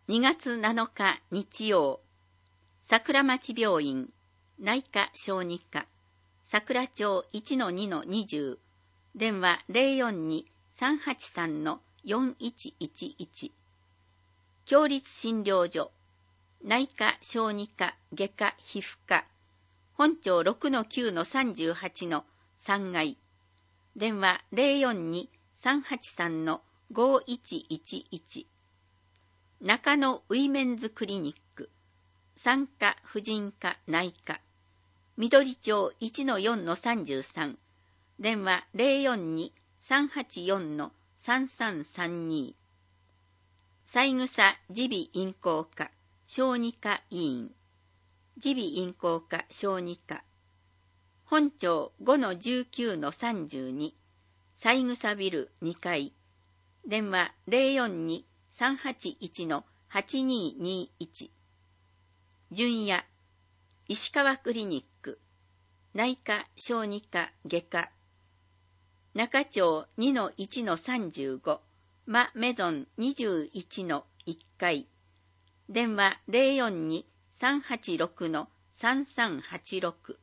2月7日日曜、桜町病院内科小児科桜町 1-2-20 電話 042-383-4111 共立診療所内科小児科外科皮膚科本町 6-9-38-3 階電話 042-383-5111 中野ウィメンズクリニック産科婦人科内科緑町 1-4-33 電話 042-384-3332 三草耳鼻咽喉科小児科医院耳鼻咽喉科小児科本町 5-19-32 三草ビル2階電話 042-381-8221 純也石川クリニック内科小児科外科中町 2-1-35 マメゾン 21-1 階電話 042-386-3386